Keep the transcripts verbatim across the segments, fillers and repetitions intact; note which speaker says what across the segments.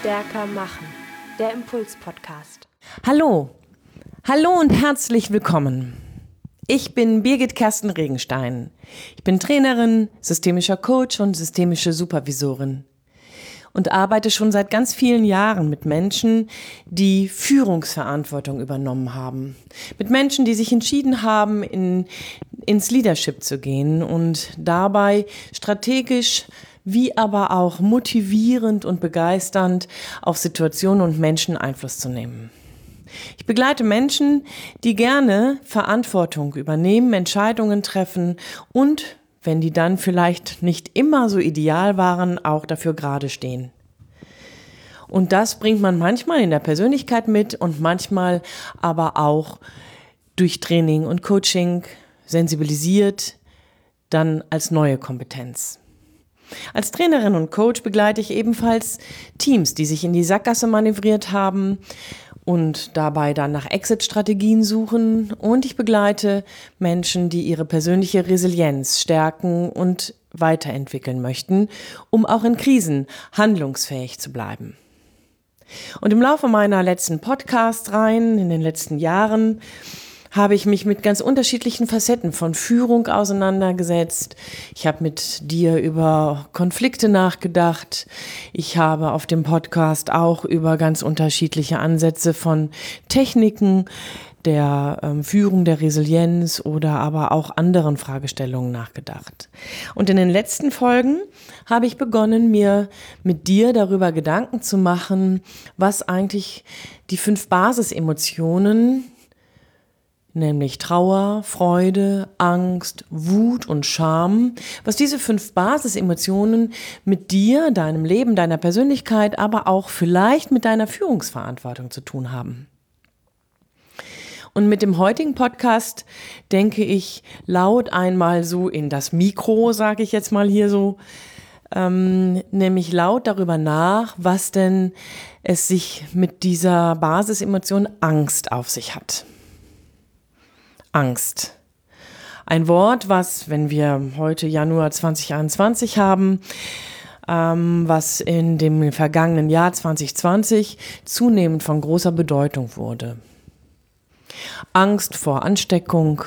Speaker 1: Stärker machen, der Impuls-Podcast.
Speaker 2: Hallo, hallo und herzlich willkommen. Ich bin Birgit Kersten Regenstein. Ich bin Trainerin, systemischer Coach und systemische Supervisorin und arbeite schon seit ganz vielen Jahren mit Menschen, die Führungsverantwortung übernommen haben. Mit Menschen, die sich entschieden haben, in, ins Leadership zu gehen und dabei strategisch wie aber auch motivierend und begeisternd auf Situationen und Menschen Einfluss zu nehmen. Ich begleite Menschen, die gerne Verantwortung übernehmen, Entscheidungen treffen und, wenn die dann vielleicht nicht immer so ideal waren, auch dafür gerade stehen. Und das bringt man manchmal in der Persönlichkeit mit und manchmal aber auch durch Training und Coaching sensibilisiert, dann als neue Kompetenz. Als Trainerin und Coach begleite ich ebenfalls Teams, die sich in die Sackgasse manövriert haben und dabei dann nach Exit-Strategien suchen. Und ich begleite Menschen, die ihre persönliche Resilienz stärken und weiterentwickeln möchten, um auch in Krisen handlungsfähig zu bleiben. Und im Laufe meiner letzten Podcast-Reihen in den letzten Jahren habe ich mich mit ganz unterschiedlichen Facetten von Führung auseinandergesetzt. Ich habe mit dir über Konflikte nachgedacht. Ich habe auf dem Podcast auch über ganz unterschiedliche Ansätze von Techniken der ähm, Führung, der Resilienz oder aber auch anderen Fragestellungen nachgedacht. Und in den letzten Folgen habe ich begonnen, mir mit dir darüber Gedanken zu machen, was eigentlich die fünf Basisemotionen, nämlich Trauer, Freude, Angst, Wut und Scham, was diese fünf Basisemotionen mit dir, deinem Leben, deiner Persönlichkeit, aber auch vielleicht mit deiner Führungsverantwortung zu tun haben. Und mit dem heutigen Podcast denke ich laut einmal so in das Mikro, sage ich jetzt mal hier so, ähm, nämlich laut darüber nach, was denn es sich mit dieser Basisemotion Angst auf sich hat. Angst. Ein Wort, was, wenn wir heute Januar zwanzig einundzwanzig haben, ähm, was in dem vergangenen Jahr zwanzig zwanzig zunehmend von großer Bedeutung wurde. Angst vor Ansteckung,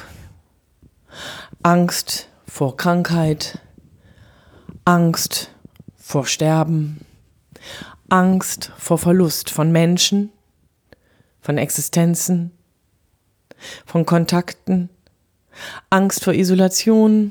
Speaker 2: Angst vor Krankheit, Angst vor Sterben, Angst vor Verlust von Menschen, von Existenzen, von Kontakten, Angst vor Isolation,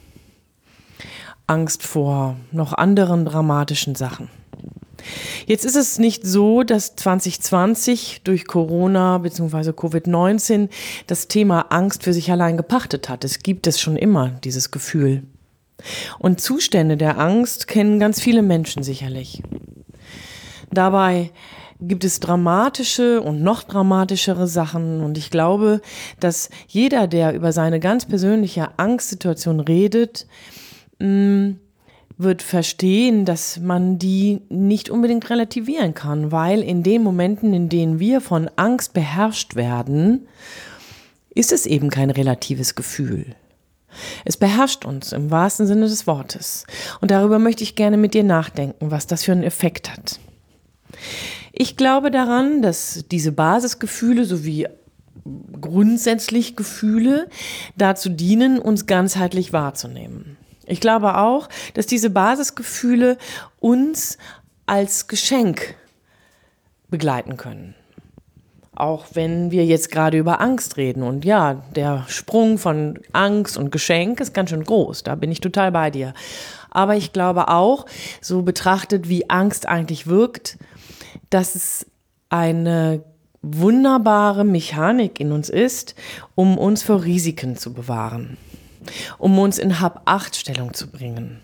Speaker 2: Angst vor noch anderen dramatischen Sachen. Jetzt ist es nicht so, dass zwanzig zwanzig durch Corona bzw. Covid neunzehn das Thema Angst für sich allein gepachtet hat. Es gibt es schon immer, dieses Gefühl. Und Zustände der Angst kennen ganz viele Menschen sicherlich. Dabei gibt es dramatische und noch dramatischere Sachen. Und ich glaube, dass jeder, der über seine ganz persönliche Angstsituation redet, mh, wird verstehen, dass man die nicht unbedingt relativieren kann, weil in den Momenten, in denen wir von Angst beherrscht werden, ist es eben kein relatives Gefühl. Es beherrscht uns im wahrsten Sinne des Wortes. Und darüber möchte ich gerne mit dir nachdenken, was das für einen Effekt hat. Ich glaube daran, dass diese Basisgefühle sowie grundsätzlich Gefühle dazu dienen, uns ganzheitlich wahrzunehmen. Ich glaube auch, dass diese Basisgefühle uns als Geschenk begleiten können. Auch wenn wir jetzt gerade über Angst reden. Und ja, der Sprung von Angst und Geschenk ist ganz schön groß. Da bin ich total bei dir. Aber ich glaube auch, so betrachtet, wie Angst eigentlich wirkt, dass es eine wunderbare Mechanik in uns ist, um uns vor Risiken zu bewahren, um uns in Hab-Acht-Stellung zu bringen.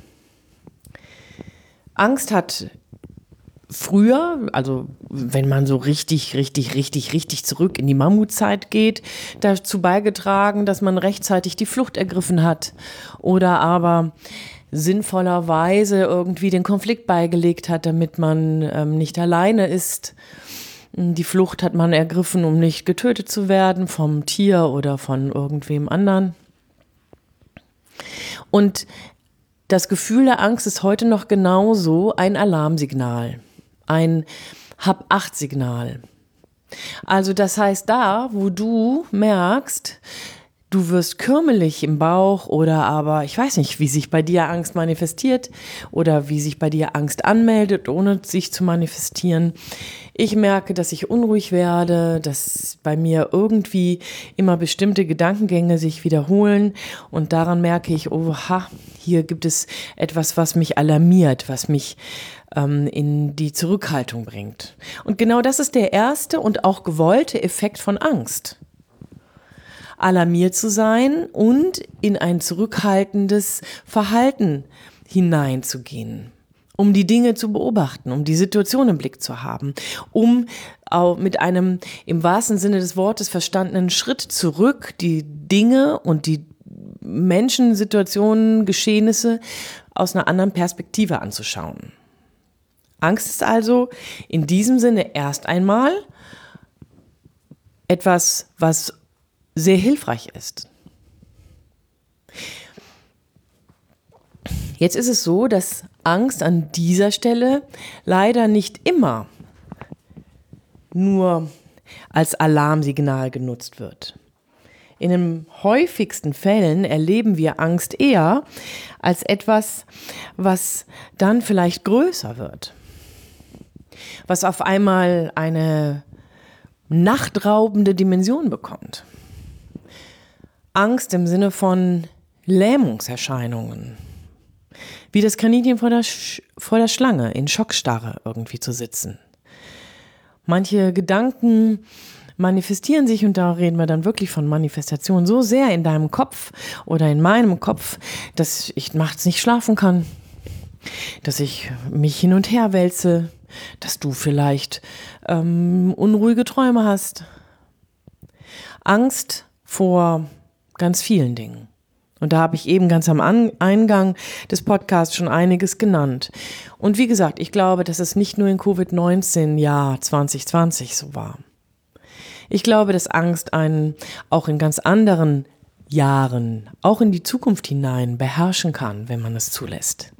Speaker 2: Angst hat früher, also wenn man so richtig, richtig, richtig, richtig zurück in die Mammutzeit geht, dazu beigetragen, dass man rechtzeitig die Flucht ergriffen hat oder aber sinnvollerweise irgendwie den Konflikt beigelegt hat, damit man ähm, nicht alleine ist. Die Flucht hat man ergriffen, um nicht getötet zu werden vom Tier oder von irgendwem anderen. Und das Gefühl der Angst ist heute noch genauso ein Alarmsignal. ein Hab-Acht-Signal. Also das heißt, da, wo du merkst, du wirst kürmelig im Bauch oder aber, ich weiß nicht, wie sich bei dir Angst manifestiert oder wie sich bei dir Angst anmeldet, ohne sich zu manifestieren. Ich merke, dass ich unruhig werde, dass bei mir irgendwie immer bestimmte Gedankengänge sich wiederholen und daran merke ich, oha, hier gibt es etwas, was mich alarmiert, was mich ähm, in die Zurückhaltung bringt. Und genau das ist der erste und auch gewollte Effekt von Angst. Alarmiert zu sein und in ein zurückhaltendes Verhalten hineinzugehen, um die Dinge zu beobachten, um die Situation im Blick zu haben, um auch mit einem im wahrsten Sinne des Wortes verstandenen Schritt zurück die Dinge und die Menschen, Situationen, Geschehnisse aus einer anderen Perspektive anzuschauen. Angst ist also in diesem Sinne erst einmal etwas, was sehr hilfreich ist. Jetzt ist es so, dass Angst an dieser Stelle leider nicht immer nur als Alarmsignal genutzt wird. In den häufigsten Fällen erleben wir Angst eher als etwas, was dann vielleicht größer wird, was auf einmal eine nachtraubende Dimension bekommt. Angst im Sinne von Lähmungserscheinungen. Wie das Kaninchen vor der, Sch- vor der Schlange in Schockstarre irgendwie zu sitzen. Manche Gedanken manifestieren sich, und da reden wir dann wirklich von Manifestation, so sehr in deinem Kopf oder in meinem Kopf, dass ich nachts nicht schlafen kann, dass ich mich hin und her wälze, dass du vielleicht ähm, unruhige Träume hast. Angst vor ganz vielen Dingen. Und da habe ich eben ganz am Eingang des Podcasts schon einiges genannt. Und wie gesagt, ich glaube, dass es nicht nur in Covid neunzehn Jahr zwanzig zwanzig so war. Ich glaube, dass Angst einen auch in ganz anderen Jahren, auch in die Zukunft hinein beherrschen kann, wenn man es zulässt.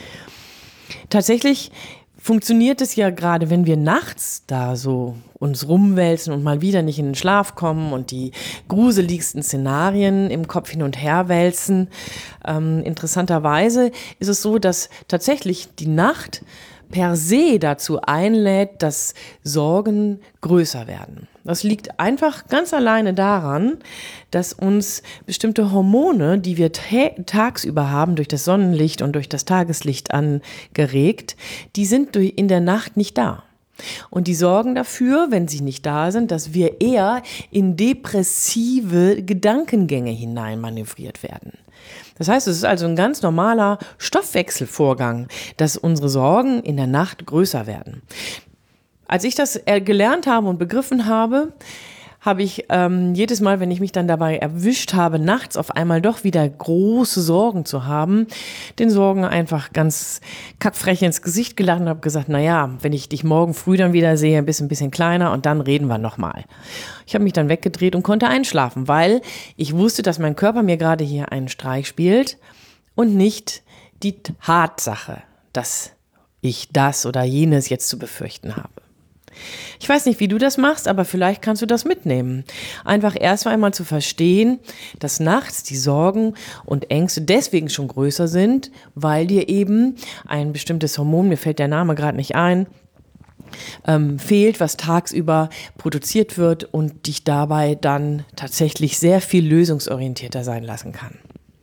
Speaker 2: Tatsächlich funktioniert es ja gerade, wenn wir nachts da so uns rumwälzen und mal wieder nicht in den Schlaf kommen und die gruseligsten Szenarien im Kopf hin und her wälzen. Ähm, interessanterweise ist es so, dass tatsächlich die Nacht per se dazu einlädt, dass Sorgen größer werden. Das liegt einfach ganz alleine daran, dass uns bestimmte Hormone, die wir ta- tagsüber haben, durch das Sonnenlicht und durch das Tageslicht angeregt, die sind durch in der Nacht nicht da. Und die sorgen dafür, wenn sie nicht da sind, dass wir eher in depressive Gedankengänge hineinmanövriert werden. Das heißt, es ist also ein ganz normaler Stoffwechselvorgang, dass unsere Sorgen in der Nacht größer werden. Als ich das gelernt habe und begriffen habe, habe ich ähm, jedes Mal, wenn ich mich dann dabei erwischt habe, nachts auf einmal doch wieder große Sorgen zu haben, den Sorgen einfach ganz kackfrech ins Gesicht gelacht und habe gesagt, na ja, wenn ich dich morgen früh dann wieder sehe, bist ein bisschen kleiner und dann reden wir nochmal. Ich habe mich dann weggedreht und konnte einschlafen, weil ich wusste, dass mein Körper mir gerade hier einen Streich spielt und nicht die Tatsache, dass ich das oder jenes jetzt zu befürchten habe. Ich weiß nicht, wie du das machst, aber vielleicht kannst du das mitnehmen. Einfach erst einmal zu verstehen, dass nachts die Sorgen und Ängste deswegen schon größer sind, weil dir eben ein bestimmtes Hormon, mir fällt der Name gerade nicht ein, ähm, fehlt, was tagsüber produziert wird und dich dabei dann tatsächlich sehr viel lösungsorientierter sein lassen kann.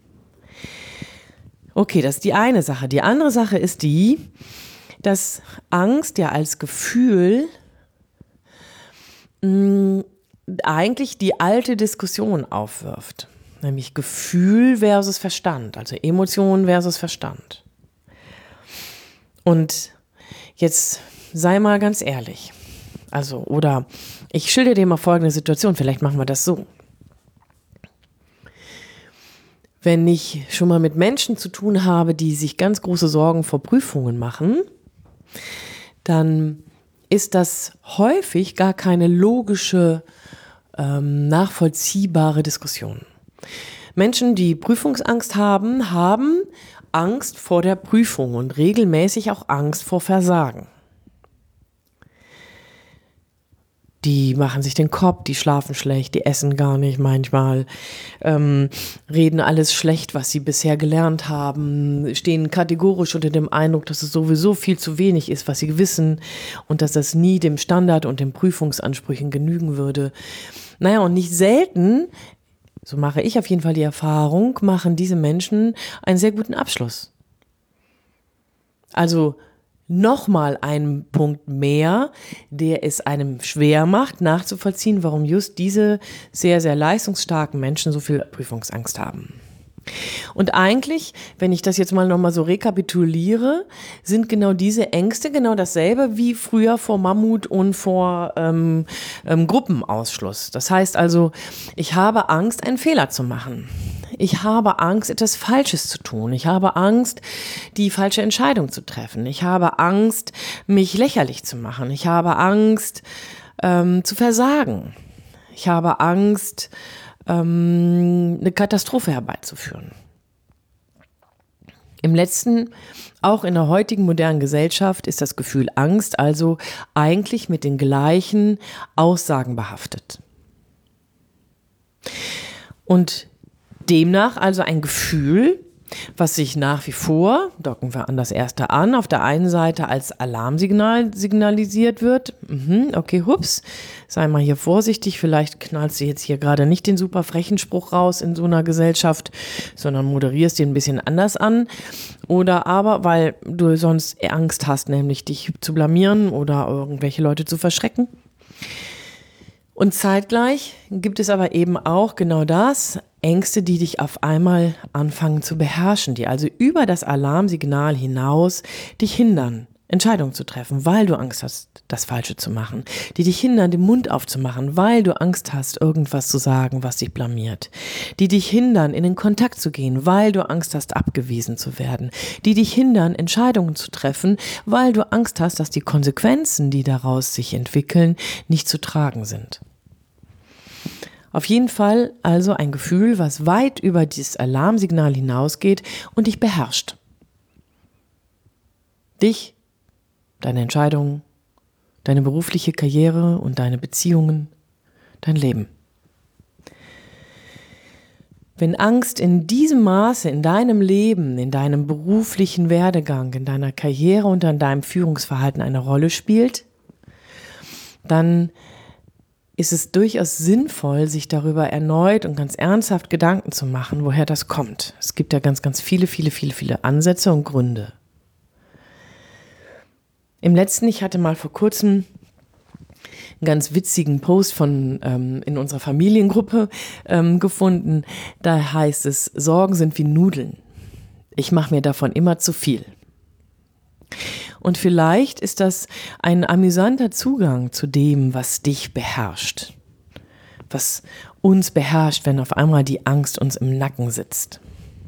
Speaker 2: Okay, das ist die eine Sache. Die andere Sache ist die, dass Angst ja als Gefühl mh, eigentlich die alte Diskussion aufwirft, nämlich Gefühl versus Verstand, also Emotion versus Verstand. Und jetzt sei mal ganz ehrlich, also oder ich schilder dir mal folgende Situation, vielleicht machen wir das so. Wenn ich schon mal mit Menschen zu tun habe, die sich ganz große Sorgen vor Prüfungen machen, dann ist das häufig gar keine logische, ähm, nachvollziehbare Diskussion. Menschen, die Prüfungsangst haben, haben Angst vor der Prüfung und regelmäßig auch Angst vor Versagen. Die machen sich den Kopf, die schlafen schlecht, die essen gar nicht manchmal, ähm, reden alles schlecht, was sie bisher gelernt haben, stehen kategorisch unter dem Eindruck, dass es sowieso viel zu wenig ist, was sie wissen und dass das nie dem Standard und den Prüfungsansprüchen genügen würde. Naja, und nicht selten, so mache ich auf jeden Fall die Erfahrung, machen diese Menschen einen sehr guten Abschluss. Also nochmal einen Punkt mehr, der es einem schwer macht, nachzuvollziehen, warum just diese sehr, sehr leistungsstarken Menschen so viel Prüfungsangst haben. Und eigentlich, wenn ich das jetzt mal nochmal so rekapituliere, sind genau diese Ängste genau dasselbe wie früher vor Mammut und vor ähm, ähm, Gruppenausschluss. Das heißt also, ich habe Angst, einen Fehler zu machen. Ich habe Angst, etwas Falsches zu tun. Ich habe Angst, die falsche Entscheidung zu treffen. Ich habe Angst, mich lächerlich zu machen. Ich habe Angst, ähm, zu versagen. Ich habe Angst, ähm, eine Katastrophe herbeizuführen. Im letzten, auch in der heutigen modernen Gesellschaft, ist das Gefühl Angst also eigentlich mit den gleichen Aussagen behaftet. Und demnach also ein Gefühl, was sich nach wie vor, docken wir an das erste an, auf der einen Seite als Alarmsignal signalisiert wird. Mhm, okay, hups, sei mal hier vorsichtig, vielleicht knallst du jetzt hier gerade nicht den super frechen Spruch raus in so einer Gesellschaft, sondern moderierst den ein bisschen anders an. Oder aber, weil du sonst Angst hast, nämlich dich zu blamieren oder irgendwelche Leute zu verschrecken. Und zeitgleich gibt es aber eben auch genau das, Ängste, die dich auf einmal anfangen zu beherrschen, die also über das Alarmsignal hinaus dich hindern, Entscheidungen zu treffen, weil du Angst hast, das Falsche zu machen, die dich hindern, den Mund aufzumachen, weil du Angst hast, irgendwas zu sagen, was dich blamiert, die dich hindern, in den Kontakt zu gehen, weil du Angst hast, abgewiesen zu werden, die dich hindern, Entscheidungen zu treffen, weil du Angst hast, dass die Konsequenzen, die daraus sich entwickeln, nicht zu tragen sind. Auf jeden Fall also ein Gefühl, was weit über dieses Alarmsignal hinausgeht und dich beherrscht. Dich, deine Entscheidungen, deine berufliche Karriere und deine Beziehungen, dein Leben. Wenn Angst in diesem Maße in deinem Leben, in deinem beruflichen Werdegang, in deiner Karriere und in deinem Führungsverhalten eine Rolle spielt, dann ist es durchaus sinnvoll, sich darüber erneut und ganz ernsthaft Gedanken zu machen, woher das kommt. Es gibt ja ganz, ganz viele, viele, viele, viele Ansätze und Gründe. Im letzten, ich hatte mal vor kurzem einen ganz witzigen Post von ähm, in unserer Familiengruppe ähm, gefunden. Da heißt es, Sorgen sind wie Nudeln. Ich mache mir davon immer zu viel. Und vielleicht ist das ein amüsanter Zugang zu dem, was dich beherrscht, was uns beherrscht, wenn auf einmal die Angst uns im Nacken sitzt.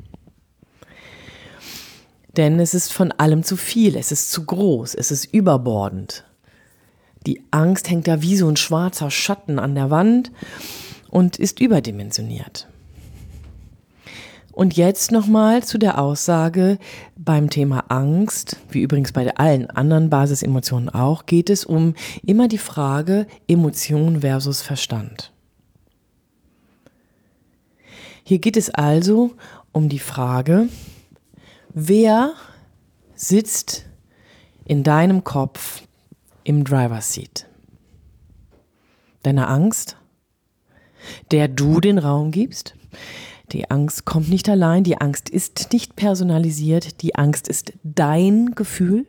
Speaker 2: Denn es ist von allem zu viel, es ist zu groß, es ist überbordend. Die Angst hängt da wie so ein schwarzer Schatten an der Wand und ist überdimensioniert. Und jetzt nochmal zu der Aussage, beim Thema Angst, wie übrigens bei allen anderen Basisemotionen auch, geht es um immer die Frage Emotion versus Verstand. Hier geht es also um die Frage, wer sitzt in deinem Kopf im Driver's Seat? Deine Angst, der du den Raum gibst? Die Angst kommt nicht allein, die Angst ist nicht personalisiert, die Angst ist dein Gefühl,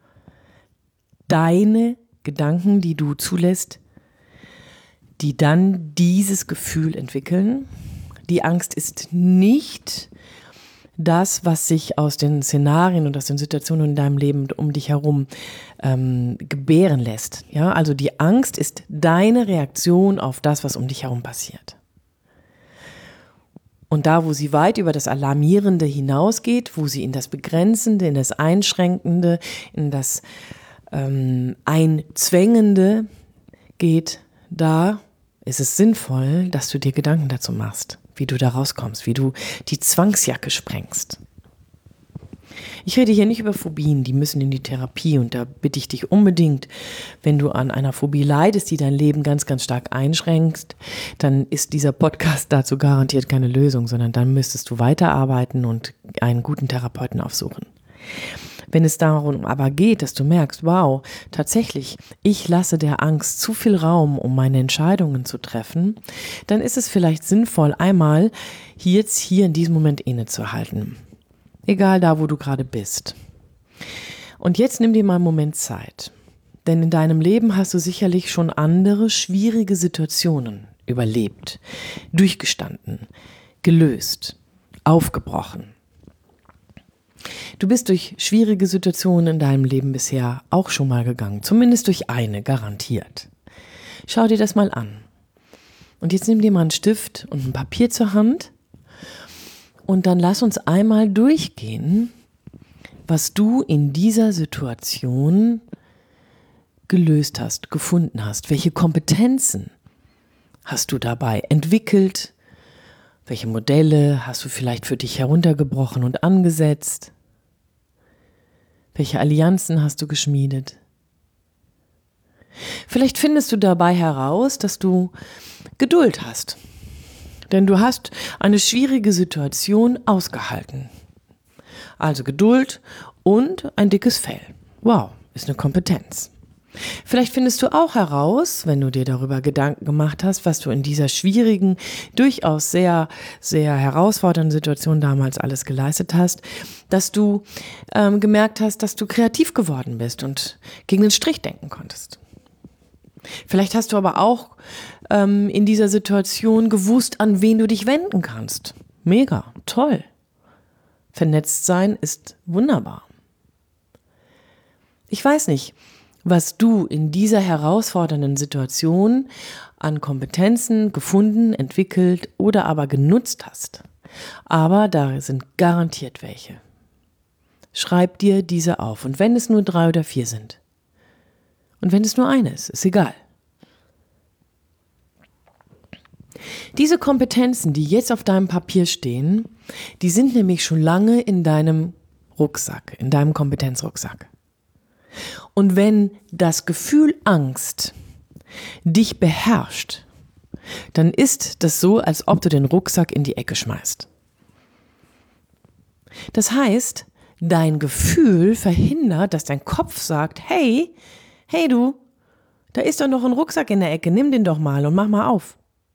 Speaker 2: deine Gedanken, die du zulässt, die dann dieses Gefühl entwickeln. Die Angst ist nicht das, was sich aus den Szenarien und aus den Situationen in deinem Leben um dich herum ähm, gebären lässt. Ja, also die Angst ist deine Reaktion auf das, was um dich herum passiert. Und da, wo sie weit über das Alarmierende hinausgeht, wo sie in das Begrenzende, in das Einschränkende, in das ähm, Einzwängende geht, da ist es sinnvoll, dass du dir Gedanken dazu machst, wie du da rauskommst, wie du die Zwangsjacke sprengst. Ich rede hier nicht über Phobien, die müssen in die Therapie und da bitte ich dich unbedingt, wenn du an einer Phobie leidest, die dein Leben ganz, ganz stark einschränkt, dann ist dieser Podcast dazu garantiert keine Lösung, sondern dann müsstest du weiterarbeiten und einen guten Therapeuten aufsuchen. Wenn es darum aber geht, dass du merkst, wow, tatsächlich, ich lasse der Angst zu viel Raum, um meine Entscheidungen zu treffen, dann ist es vielleicht sinnvoll, einmal jetzt hier in diesem Moment innezuhalten. Egal da, wo du gerade bist. Und jetzt nimm dir mal einen Moment Zeit. Denn in deinem Leben hast du sicherlich schon andere schwierige Situationen überlebt, durchgestanden, gelöst, aufgebrochen. Du bist durch schwierige Situationen in deinem Leben bisher auch schon mal gegangen, zumindest durch eine, garantiert. Schau dir das mal an. Und jetzt nimm dir mal einen Stift und ein Papier zur Hand und dann lass uns einmal durchgehen, was du in dieser Situation gelöst hast, gefunden hast. Welche Kompetenzen hast du dabei entwickelt? Welche Modelle hast du vielleicht für dich heruntergebrochen und angesetzt? Welche Allianzen hast du geschmiedet? Vielleicht findest du dabei heraus, dass du Geduld hast. Denn du hast eine schwierige Situation ausgehalten. Also Geduld und ein dickes Fell. Wow, ist eine Kompetenz. Vielleicht findest du auch heraus, wenn du dir darüber Gedanken gemacht hast, was du in dieser schwierigen, durchaus sehr, sehr herausfordernden Situation damals alles geleistet hast, dass du ähm, gemerkt hast, dass du kreativ geworden bist und gegen den Strich denken konntest. Vielleicht hast du aber auch ähm, in dieser Situation gewusst, an wen du dich wenden kannst. Mega, toll. Vernetzt sein ist wunderbar. Ich weiß nicht, was du in dieser herausfordernden Situation an Kompetenzen gefunden, entwickelt oder aber genutzt hast. Aber da sind garantiert welche. Schreib dir diese auf. Und wenn es nur drei oder vier sind. Und wenn es nur eine ist, ist egal. Diese Kompetenzen, die jetzt auf deinem Papier stehen, die sind nämlich schon lange in deinem Rucksack, in deinem Kompetenzrucksack. Und wenn das Gefühl Angst dich beherrscht, dann ist das so, als ob du den Rucksack in die Ecke schmeißt. Das heißt, dein Gefühl verhindert, dass dein Kopf sagt, hey, hey du, da ist doch noch ein Rucksack in der Ecke, nimm den doch mal und mach mal auf.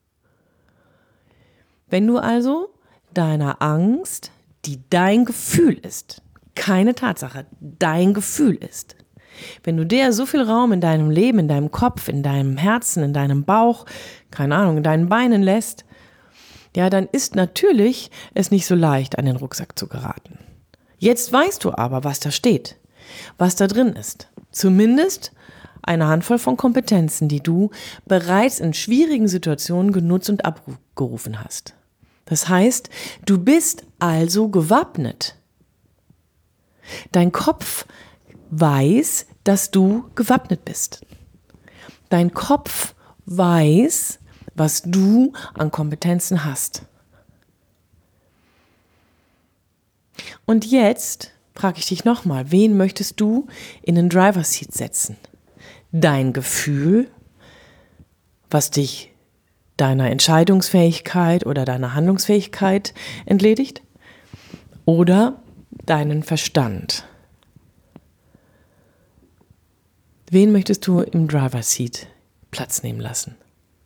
Speaker 2: Wenn du also deiner Angst, die dein Gefühl ist, keine Tatsache, dein Gefühl ist, wenn du der so viel Raum in deinem Leben, in deinem Kopf, in deinem Herzen, in deinem Bauch, keine Ahnung, in deinen Beinen lässt, ja, dann ist natürlich es nicht so leicht, an den Rucksack zu geraten. Jetzt weißt du aber, was da steht, was da drin ist. Zumindest eine Handvoll von Kompetenzen, die du bereits in schwierigen Situationen genutzt und abgerufen hast. Das heißt, du bist also gewappnet. Dein Kopf weiß, dass du gewappnet bist. Dein Kopf weiß, was du an Kompetenzen hast. Und jetzt frage ich dich nochmal, wen möchtest du in den Driver's Seat setzen? Dein Gefühl, was dich deiner Entscheidungsfähigkeit oder deiner Handlungsfähigkeit entledigt? Oder deinen Verstand? Wen möchtest du im Driver's Seat Platz nehmen lassen?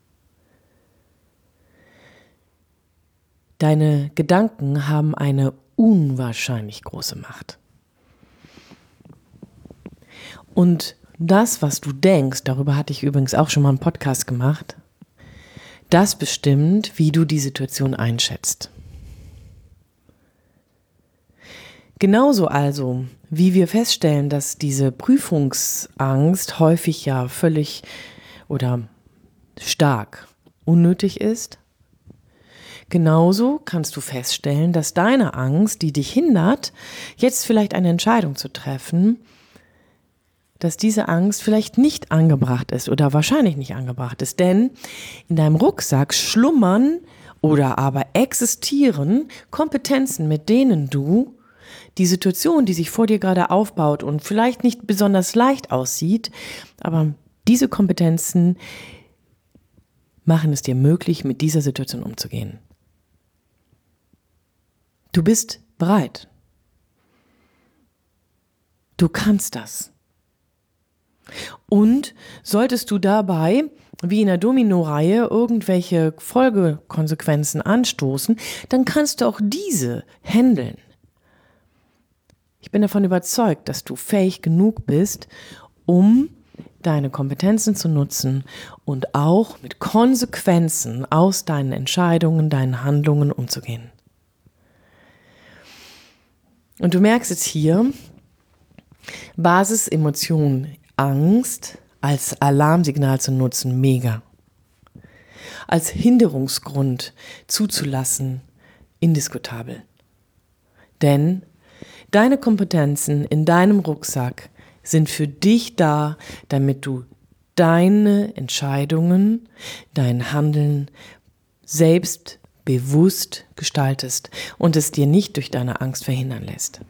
Speaker 2: Deine Gedanken haben eine unwahrscheinlich große Macht. Und das, was du denkst, darüber hatte ich übrigens auch schon mal einen Podcast gemacht, das bestimmt, wie du die Situation einschätzt. Genauso also, wie wir feststellen, dass diese Prüfungsangst häufig ja völlig oder stark unnötig ist, genauso kannst du feststellen, dass deine Angst, die dich hindert, jetzt vielleicht eine Entscheidung zu treffen, dass diese Angst vielleicht nicht angebracht ist oder wahrscheinlich nicht angebracht ist. Denn in deinem Rucksack schlummern oder aber existieren Kompetenzen, mit denen du die Situation, die sich vor dir gerade aufbaut und vielleicht nicht besonders leicht aussieht, aber diese Kompetenzen machen es dir möglich, mit dieser Situation umzugehen. Du bist bereit. Du kannst das. Und solltest du dabei, wie in der Domino-Reihe, irgendwelche Folgekonsequenzen anstoßen, dann kannst du auch diese handeln. Ich bin davon überzeugt, dass du fähig genug bist, um deine Kompetenzen zu nutzen und auch mit Konsequenzen aus deinen Entscheidungen, deinen Handlungen umzugehen. Und du merkst jetzt hier, Basisemotion, Angst als Alarmsignal zu nutzen, mega. Als Hinderungsgrund zuzulassen, indiskutabel. Denn deine Kompetenzen in deinem Rucksack sind für dich da, damit du deine Entscheidungen, dein Handeln selbst bewusst gestaltest und es dir nicht durch deine Angst verhindern lässt.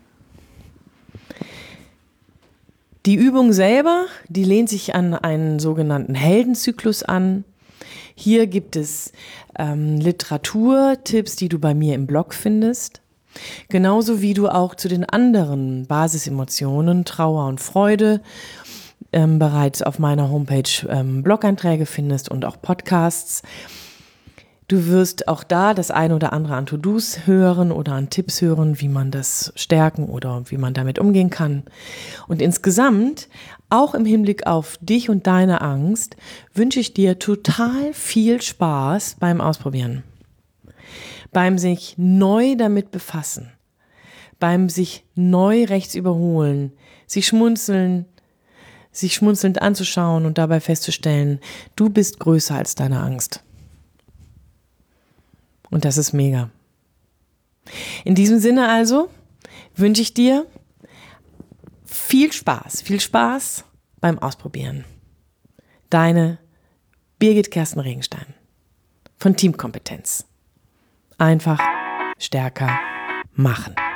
Speaker 2: Die Übung selber, die lehnt sich an einen sogenannten Heldenzyklus an. Hier gibt es ähm, Literaturtipps, die du bei mir im Blog findest. Genauso wie du auch zu den anderen Basisemotionen, Trauer und Freude, ähm, bereits auf meiner Homepage ähm, Blog-Einträge findest und auch Podcasts. Du wirst auch da das eine oder andere an To-Dos hören oder an Tipps hören, wie man das stärken oder wie man damit umgehen kann. Und insgesamt, auch im Hinblick auf dich und deine Angst, wünsche ich dir total viel Spaß beim Ausprobieren. Beim sich neu damit befassen, beim sich neu rechts überholen, sich schmunzeln, sich schmunzelnd anzuschauen und dabei festzustellen, du bist größer als deine Angst. Und das ist mega. In diesem Sinne also wünsche ich dir viel Spaß, viel Spaß beim Ausprobieren. Deine Birgit Kersten Regenstein von Teamkompetenz. Einfach stärker machen.